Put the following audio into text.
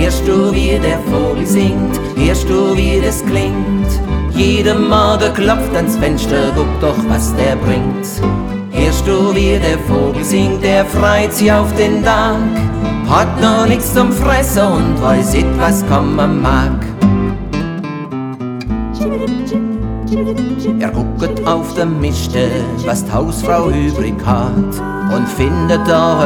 Hörst du, wie der Vogel singt? Hörst du, wie das klingt? Jeden Morgen klopft ans Fenster, guck doch, was der bringt. Hörst du, wie der Vogel singt? Der freut sich auf den Tag, hat noch nix zum Fressen und weiß nicht, was kommen mag. Er guckt auf der Mischte, was die Hausfrau übrig hat, und findet da